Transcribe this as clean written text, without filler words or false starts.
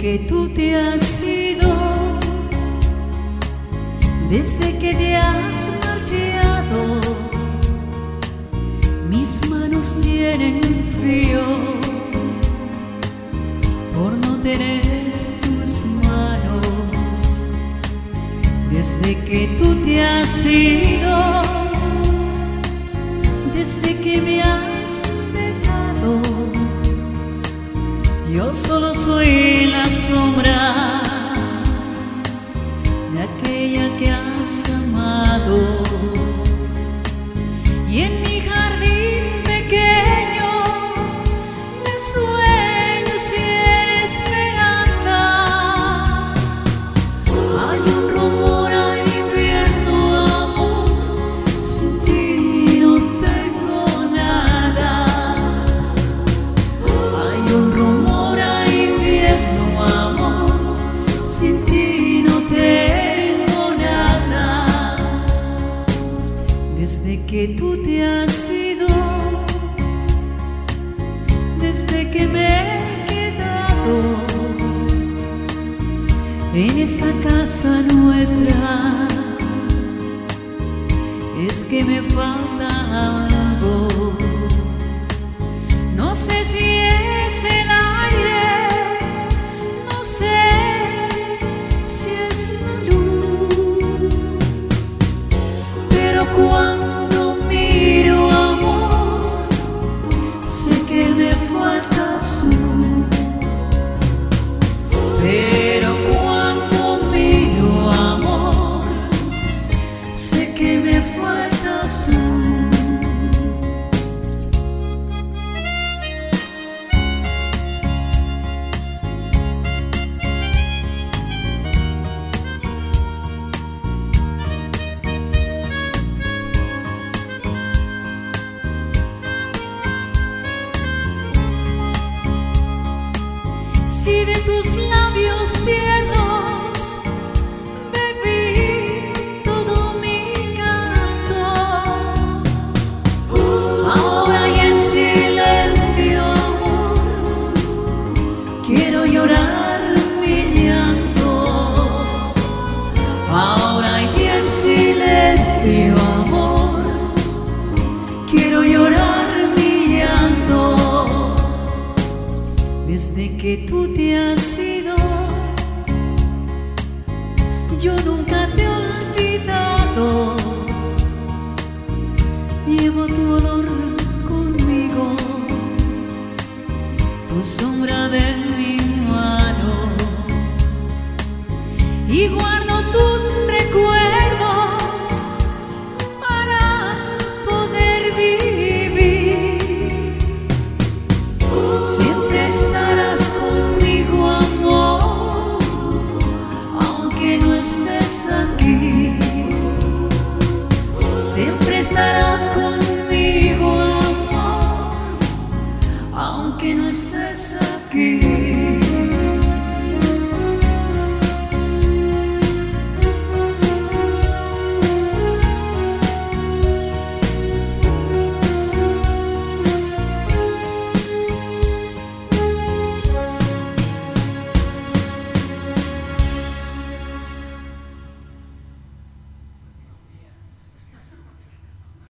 que tú te has ido, desde que te has marchado, mis manos tienen frío por no tener tus manos. Desde que tú te has ido, desde que me has dejado, yo solo soy la sombra de aquella que has amado. Y en mi jardín pequeño de sueños y esperanzas hay un rumor a invierno, amor, sin ti no tengo nada. Hay un rumor a invierno, amor, sin ti no tengo nada. Desde que tú te has ido, desde que me he quedado en esa casa nuestra, es que me falta algo. No sé si es el aire, no sé si es la luz, pero cuando miro, amor, sé que me faltas tú. Pero cuando miro, amor, sé que me faltas tú. Si de tus labios tiernos bebí todo mi canto, ahora y en silencio, amor, quiero llorar mi llanto. Ahora y en silencio, amor, quiero llorar mi llanto. Desde que tú te